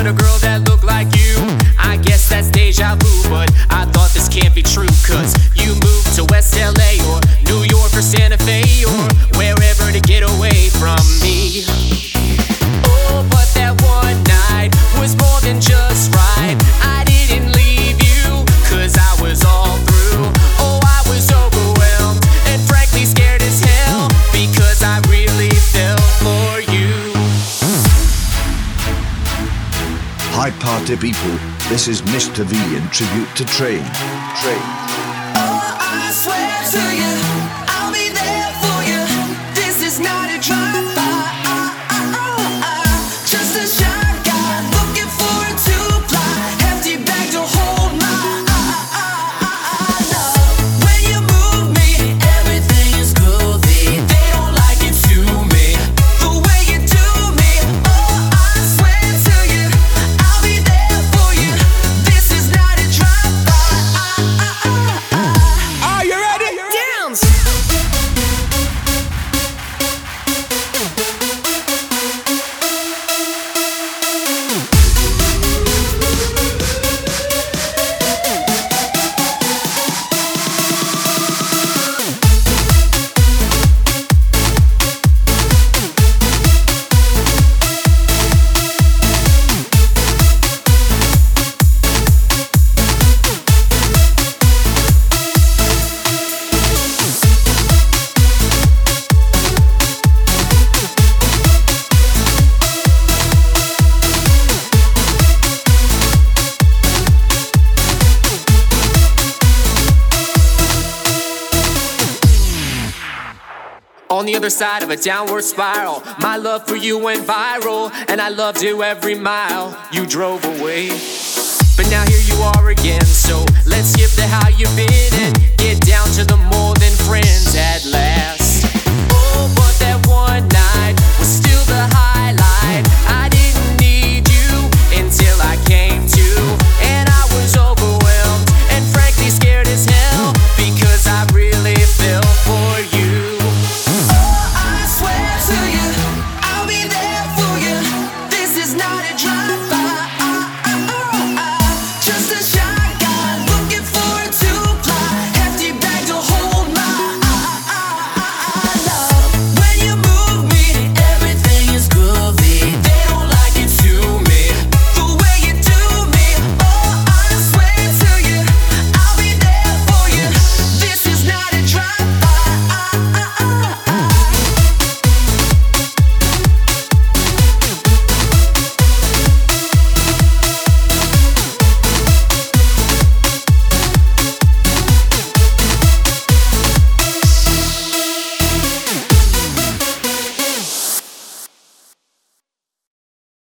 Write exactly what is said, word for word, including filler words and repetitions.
with a girl that looked like you. I guess that's deja vu, but I thought this can't be true. Cause you moved to West L A or New York or Santa Fe or wherever to get away from me. Oh, but that one night was more than just right. I didn't leave you, cause I was all through. Oh, I was overwhelmed and frankly scared as hell, because I really fell for you. Hi party people, this is Mister V in tribute to Train. Train. Oh, I swear to you, I'll be there for you. This is not a drive-by, just a shy guy looking for a two-ply, hefty bag to hold my love. When you move me, everything is groovy. They don't like it to me, the way you do me. Oh, I swear to you, I'll be there for you. This is not a drive-by. Are you ready? Dance. On the other side of a downward spiral, my love for you went viral, and I loved you every mile you drove away. But now here you are again, so let's skip to how you've been and get down to the more than friends at last.